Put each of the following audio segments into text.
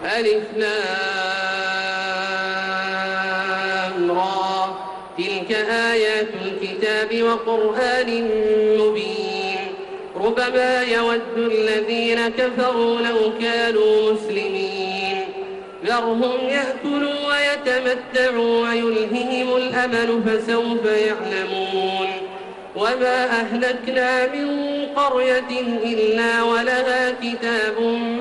ألف لام را تلك آيات الكتاب وقرآن مبين ربما يود الذين كفروا لو كانوا مسلمين ذرهم يأكلوا ويتمتعوا ويلههم الأمل فسوف يعلمون وما أهلكنا من قرية إلا ولها كتاب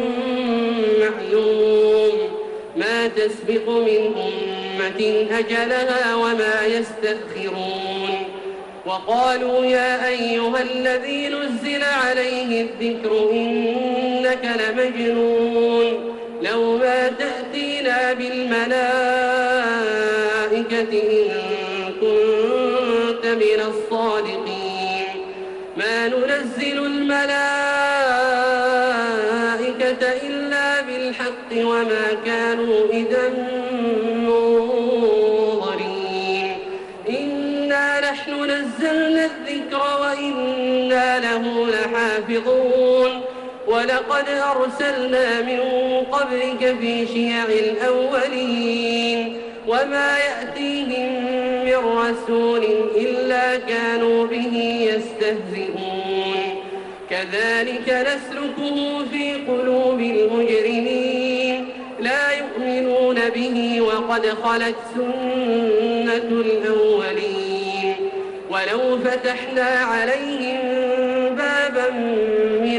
معلوم ما تسبق من أمة أجلها وما يستأخرون وقالوا يا أيها الذي نزل عليه الذكر إنك لمجنون لو ما تأتينا بالملائكة إن كنت من الصادقين ما ننزل الملائكة إلا بالحق وما كانوا إذا منظرين إنا نحن نزلنا الذكر وإنا له لحافظون ولقد أرسلنا من قبلك في شيع الأولين وما يأتيهم من رسول إلا كانوا به يستهزئون كذلك نسلكه في قلوب المجرمين لا يؤمنون به وقد خلت سنة الأولين ولو فتحنا عليهم بابا من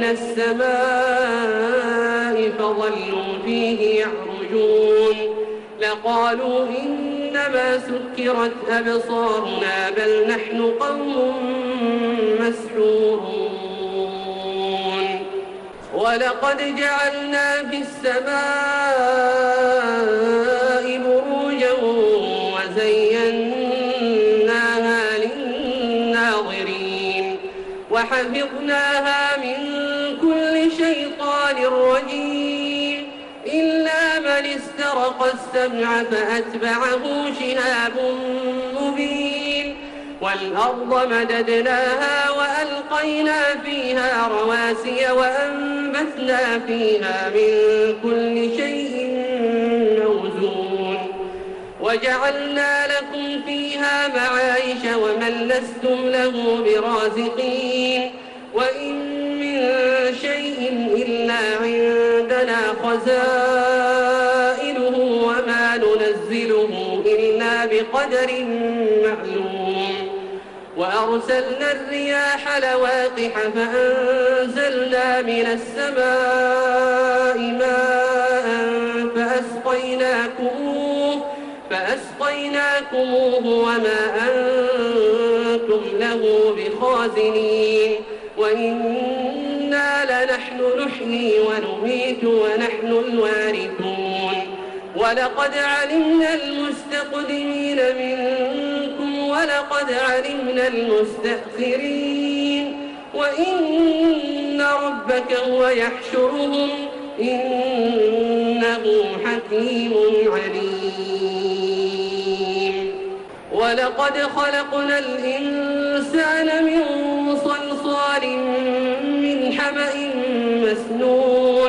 السماء فظلوا فيه يعرجون لقالوا إنما سكرت أبصارنا بل نحن قوم مسحورون ولقد جعلنا في السماء بروجا وزيناها للناظرين وحفظناها من كل شيطان رجيم إلا من استرق السمع فأتبعه شهاب مبين والأرض مددناها وألقينا فيها رواسي وأنبتنا فيها من كل شيء موزون وجعلنا لكم فيها معايش ومن لستم له برازقين وإن من شيء إلا عندنا خزائنه وما ننزله إلا بقدر معلوم وأرسلنا الرياح لواقح فأنزلنا من السماء ماء فأسقيناكموه وما أنتم له بخازنين وإنا لنحن نحيي ونميت ونحن الوارثون ولقد علمنا المستقدمين منكم ولقد علمنا المستأخرين وإن ربك هو يحشرهم إنه حكيم عليم ولقد خلقنا الإنسان من صلصال من حمأ مسنون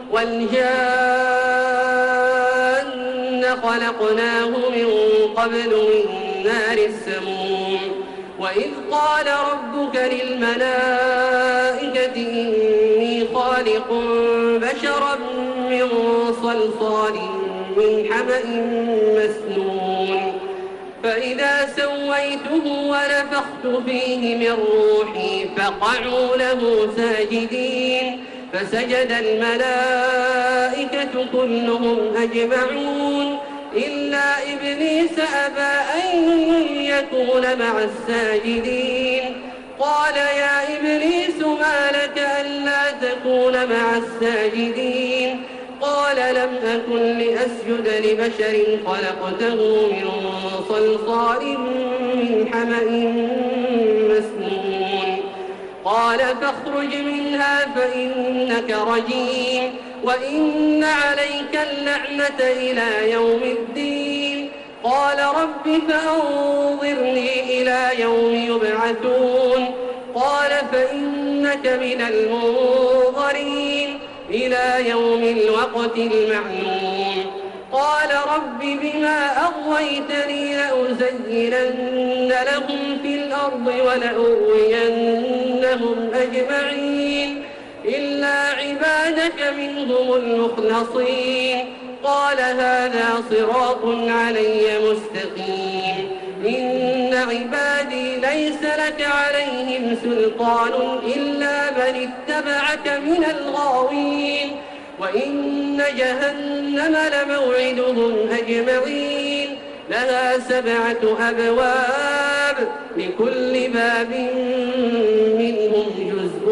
والجان خلقناه من قبل من نار السموم وإذ قال ربك للملائكة إني خالق بشرا من صلصال من حمأ مسنون فإذا سويته ونفخت فيه من روحي فقعوا له ساجدين فسجد الملائكة كلهم أجمعون إلا إبليس أبى أن يكون مع الساجدين قال يا إبليس ما لك ألا تكون مع الساجدين قال لم أكن لأسجد لبشر خلقته من صلصال من حمأ مسنون قال فاخرج منها فإنك رجيم وإن عليك اللعنة إلى يوم الدين قال رب فأنظرني إلى يوم يبعثون قال فإنك من المنظرين إلى يوم الوقت المعلوم. قال رب بما أغويتني لأزينن لهم في الأرض ولأغوينهم أجمعين إلا عبادك منهم المخلصين. قال هذا صراط علي مستقيم. إن عبادي ليس لك عليهم سلطان إلا من اتبعك من الغاوين. وإن جهنم لموعدهم أجمعين لها 7 أبواب لكل باب منهم جزء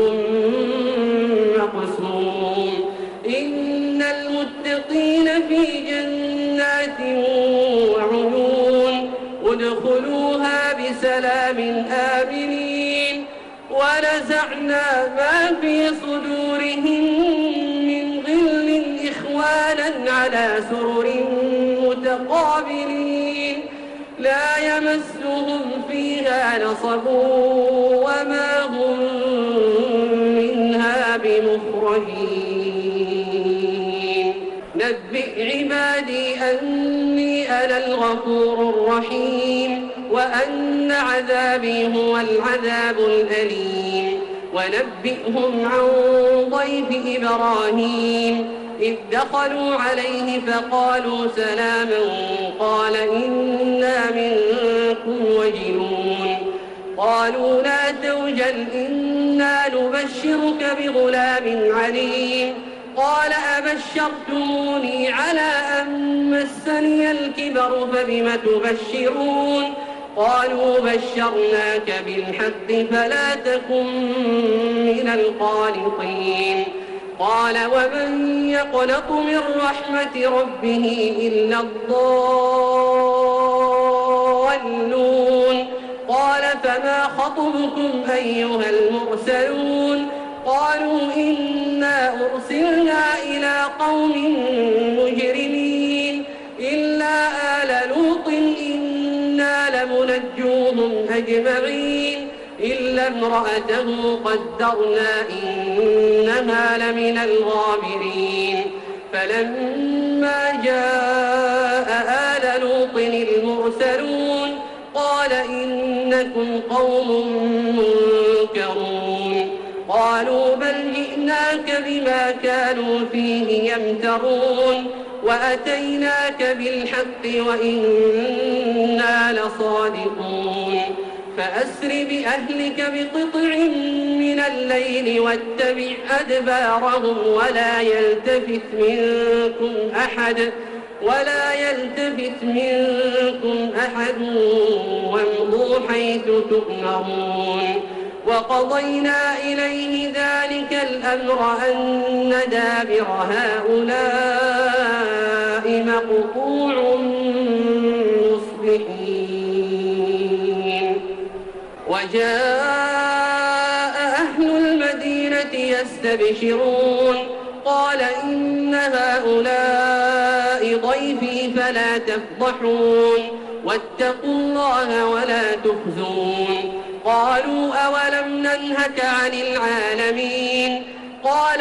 مقسوم. إن المتقين في جنات وعيون ادخلوها بسلام آمنين. ونزعنا ما في صدورهم من غل إخوانا على سرر متقابلين لا يمسهم فيها نصب وما هم منها بمخرجين. نبئ عبادي أني أنا الغفور الرحيم وأن عذابي هو العذاب الأليم. ونبئهم عن ضيف إبراهيم إذ دخلوا عليه فقالوا سلاما قال إنا منكم وجلون. قالوا لا توجل إنا نبشرك بغلام عليم. قال أبشرتموني على أن مسني الكبر فبم تبشرون. قالوا بشرناك بالحق فلا تكن من القانطين. قال ومن يقنط من رحمة ربه إلا الضالون. قال فما خطبكم أيها المرسلون. قالوا إنا أرسلنا إلى قوم مجرمين إلا آل لوط إنا لمنجوهم أجمعين إلا امرأته قدرنا إنها لمن الغابرين. فلما جاء آل لوط المرسلون قال إنكم قوم منكرون. قالوا بل جئناك بما كانوا فيه يمترون وأتيناك بالحق وإنا لصادقون. فأسر بأهلك بقطع من الليل واتبع أدبارهم ولا يلتفت منكم أحد وامضوا حيث تؤمرون. وقضينا إليه ذلك الأمر أن دابر هؤلاء مقطوع مصبحين. وجاء أهل المدينة يستبشرون قال إن هؤلاء ضيفي فلا تفضحون واتقوا الله ولا تخزون. قالوا أولم ننهك عن العالمين. قال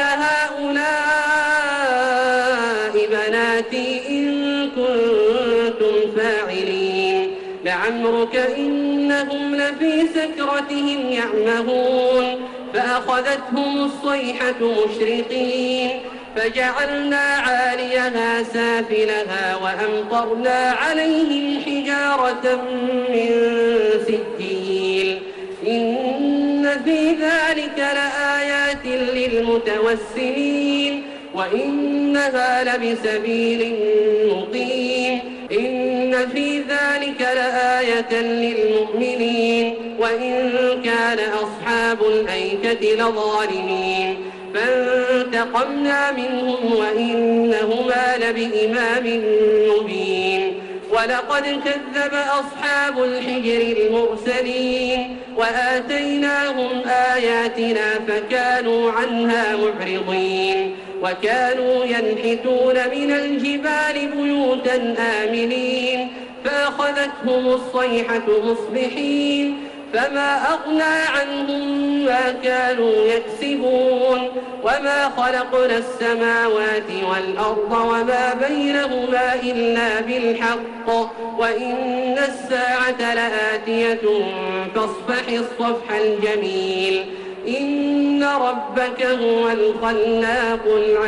هؤلاء بناتي إن كنتم فاعلين. لعمرك إنهم لفي سكرتهم يعمهون. فأخذتهم الصيحة مشرقين فجعلنا عاليها سافلها وأمطرنا عليهم حجارة من سجيل. إن في ذلك لآيات للمتوسمين وإنها لبسبيل مقيم. إن في ذلك لآية للمؤمنين وإن كان أصحاب الأيكة لظالمين. فانتقمنا منهم وإنهما لبإمام مبين. ولقد كذب أصحاب الحجر المرسلين وآتيناهم آياتنا فكانوا عنها معرضين. وكانوا ينحتون من الجبال بيوتا آمنين فأخذتهم الصيحة مصبحين فما أغنى عنهم ما كانوا يكسبون وما خلقنا السماوات والأرض وما بينهما إلا بالحق وإن الساعة لآتية فاصفح الصفح الجميل إن ربك هو الخلاق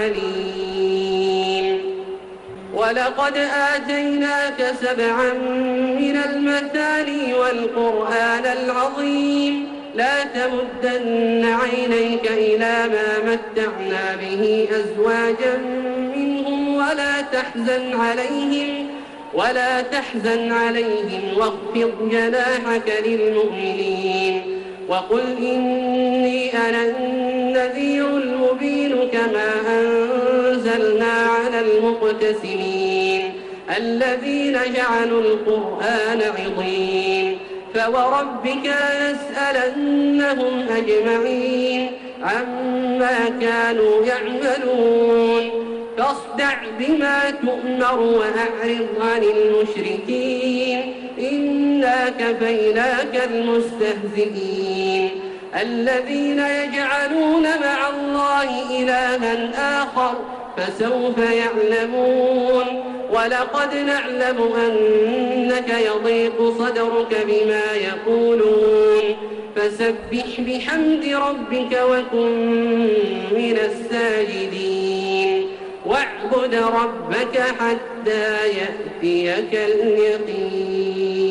العليم ولقد آتيناك 7 من المثاني والقرآن العظيم لا تمدن عينيك إلى ما متعنا به أزواجا منهم ولا تحزن عليهم واخفض جناحك للمؤمنين وقل إني أنا النذير المبين كما أنزلنا على المقتسمين الذين جعلوا القرآن عضين فوربك لنسألنهم أجمعين عما كانوا يعملون فاصدع بما تؤمر وأعرض عن المشركين إنا كفيناك المستهزئين الذين يجعلون مع الله إلها آخر فسوف يعلمون ولقد نعلم أنك يضيق صدرك بما يقولون فسبح بحمد ربك وكن من الساجدين واعبد ربك حتى يأتيك اليقين